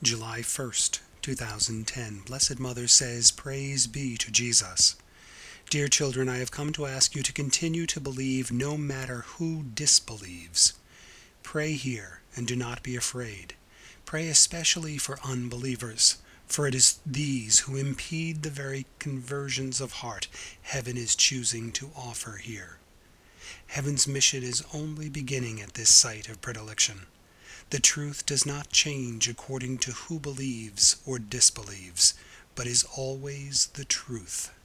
July 1st, 2010. Blessed Mother says, "Praise be to Jesus." Dear children, I have come to ask you to continue to believe no matter who disbelieves. Pray here and do not be afraid. Pray especially for unbelievers, for it is these who impede the very conversions of heart heaven is choosing to offer here. Heaven's mission is only beginning at this site of predilection. The truth does not change according to who believes or disbelieves, but is always the truth.